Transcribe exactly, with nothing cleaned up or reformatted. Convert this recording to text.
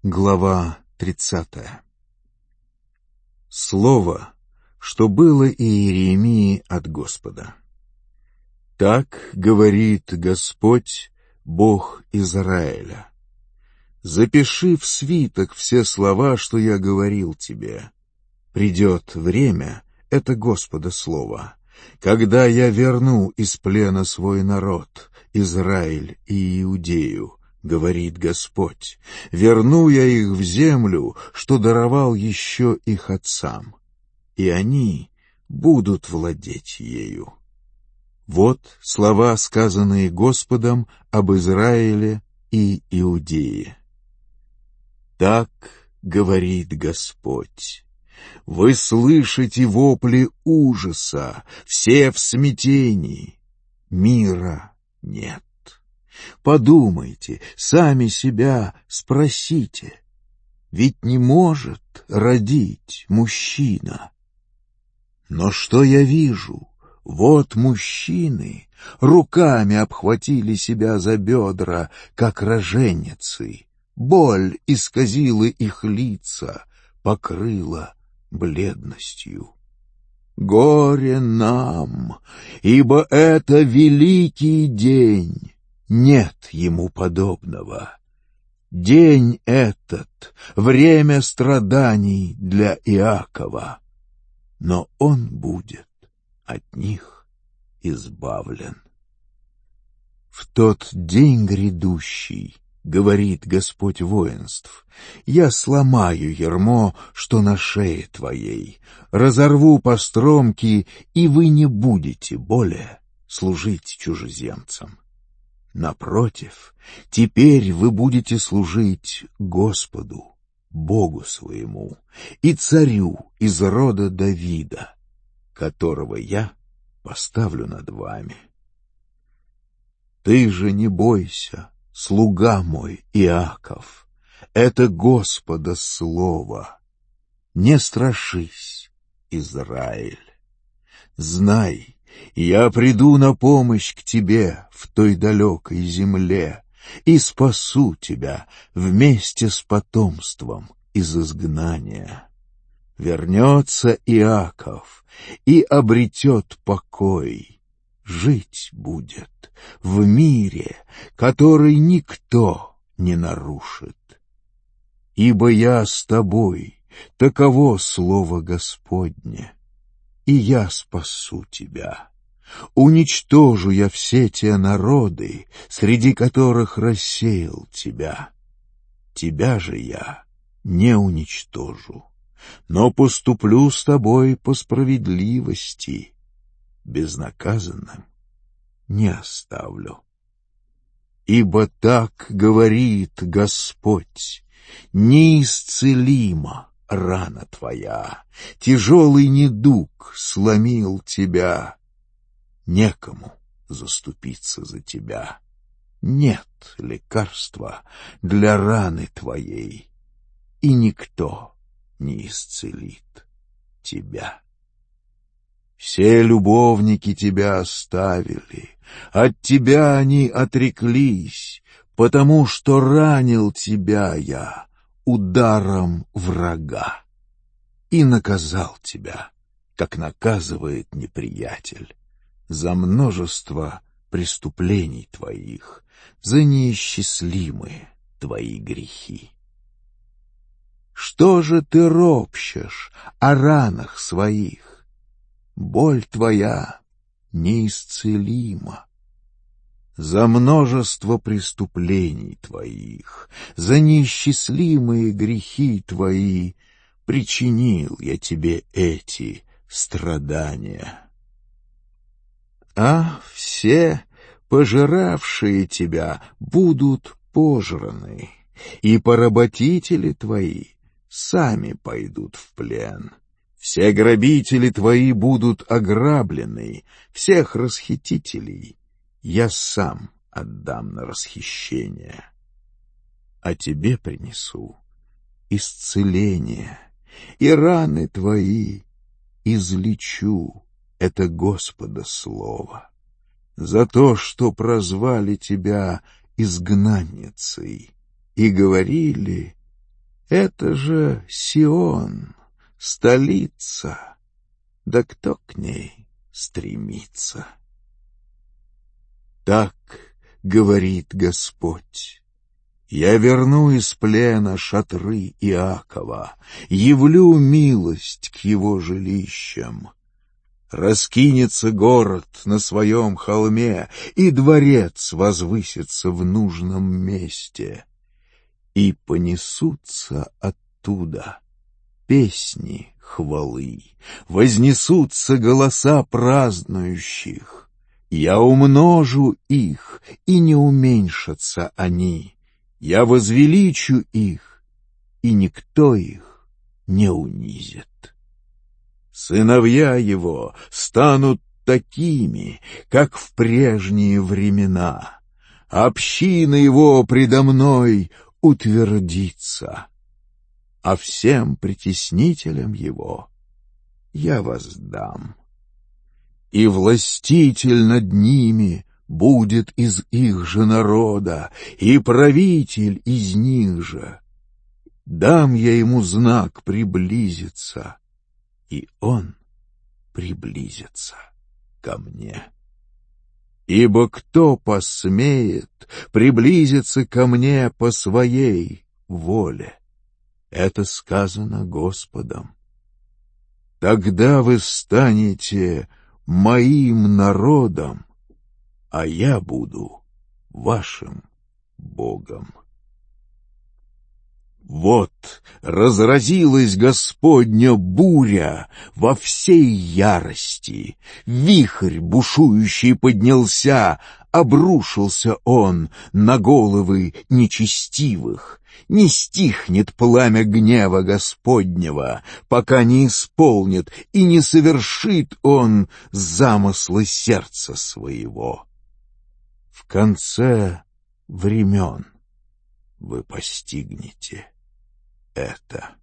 Глава тридцатая. Слово, что было Иеремии от Господа. Так говорит Господь, Бог Израиля: запиши в свиток все слова, что я говорил тебе. Придет время, это Господа слово, когда я верну из плена свой народ, Израиль и Иудею, говорит Господь, верну я их в землю, что даровал еще их отцам, и они будут владеть ею. Вот слова, сказанные Господом об Израиле и Иудее. Так говорит Господь: вы слышите вопли ужаса, все в смятении, мира нет. Подумайте, сами себя спросите, ведь не может родить мужчина. Но что я вижу? Вот мужчины руками обхватили себя за бедра, как роженицы. Боль исказила их лица, покрыла бледностью. Горе нам, ибо это великий день, нет ему подобного. День этот — время страданий для Иакова, но он будет от них избавлен. В тот день грядущий, говорит Господь воинств, я сломаю ярмо, что на шее твоей, разорву постромки, и вы не будете более служить чужеземцам. Напротив, теперь вы будете служить Господу, Богу своему, и царю из рода Давида, которого я поставлю над вами. Ты же не бойся, слуга мой Иаков, это Господа слово. Не страшись, Израиль. Знай, я приду на помощь к тебе в той далекой земле и спасу тебя вместе с потомством из изгнания. Вернется Иаков и обретет покой, жить будет в мире, который никто не нарушит. Ибо я с тобой, таково слово Господне, и я спасу тебя. Уничтожу я все те народы, среди которых рассеял тебя. Тебя же я не уничтожу, но поступлю с тобой по справедливости, безнаказанным не оставлю. Ибо так говорит Господь: неисцелима рана твоя, тяжелый недуг сломил тебя. Некому заступиться за тебя. Нет лекарства для раны твоей, и никто не исцелит тебя. Все любовники тебя оставили, от тебя они отреклись, потому что ранил тебя я ударом врага и наказал тебя, как наказывает неприятель, за множество преступлений твоих, за неисчислимые твои грехи. Что же ты ропщешь о ранах своих? Боль твоя неисцелима. За множество преступлений твоих, за неисчислимые грехи твои причинил я тебе эти страдания. А все, пожиравшие тебя, будут пожраны, и поработители твои сами пойдут в плен. Все грабители твои будут ограблены, всех расхитителей я сам отдам на расхищение. А тебе принесу исцеление, и раны твои излечу, это Господа слово. За то, что прозвали тебя изгнанницей и говорили: Это же Сион, столица, да кто к ней стремится? Так говорит Господь. Я верну из плена шатры Иакова, явлю милость к его жилищам. Раскинется город на своем холме, и дворец возвысится в нужном месте. И понесутся оттуда песни хвалы, вознесутся голоса празднующих. Я умножу их, и не уменьшатся они. Я возвеличу их, и никто их не унизит. Сыновья его станут такими, как в прежние времена. Община его предо мной утвердится, а всем притеснителям его я воздам. И властитель над ними будет из их же народа, и правитель из них же. Дам я ему знак приблизиться, и он приблизится ко мне. Ибо кто посмеет приблизиться ко мне по своей воле? Это сказано Господом. Тогда вы станете моим народом, а я буду вашим Богом. Вот разразилась Господня буря во всей ярости, вихрь бушующий поднялся, обрушился он на головы нечестивых. Не стихнет пламя гнева Господнего, пока не исполнит и не совершит он замыслы сердца своего. В конце времен вы постигнете это.